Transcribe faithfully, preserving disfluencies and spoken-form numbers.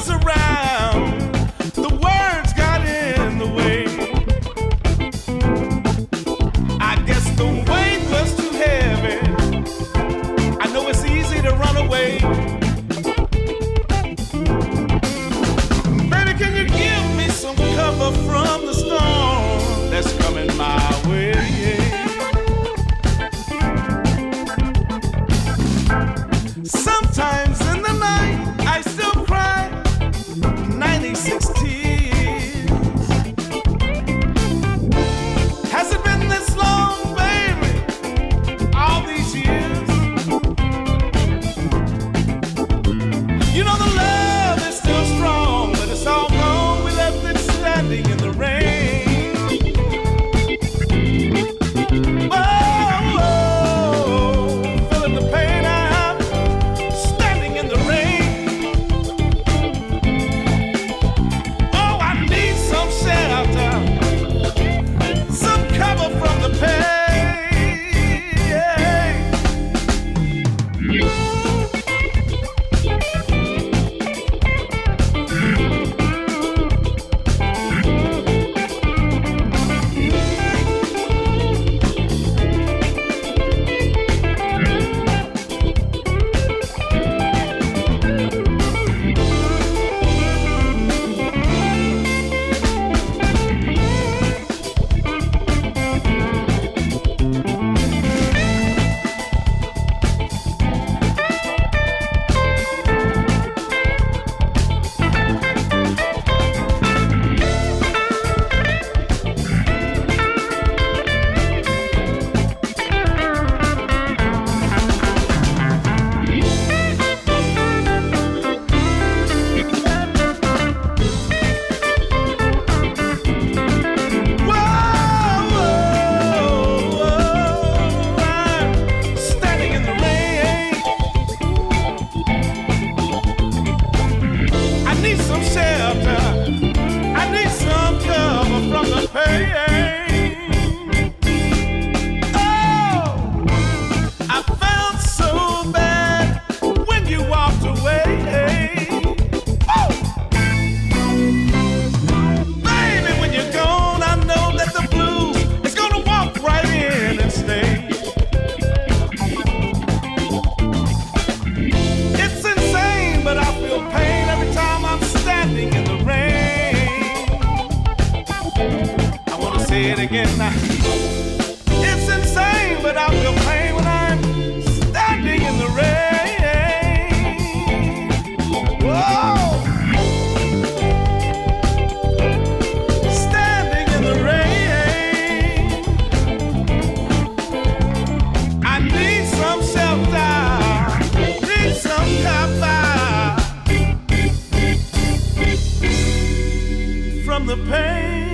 around. The words got in the way. I guess the weight was too heavy. I know it's easy to run away. Baby, can you give me some cover from the storm that's coming my way? Sometimes in the night I still cry ninety-six tears. Has it been this long, baby? All these years? You know the love is still strong, but it's all gone. We left it standing in the rain. Oh, oh, feeling the pain I have, standing in the rain. Oh, I need some shelter, some cover from the pain. It's insane, but I feel pain when I'm standing in the rain. Whoa! Standing in the rain. I need some shelter, need some cover from the pain.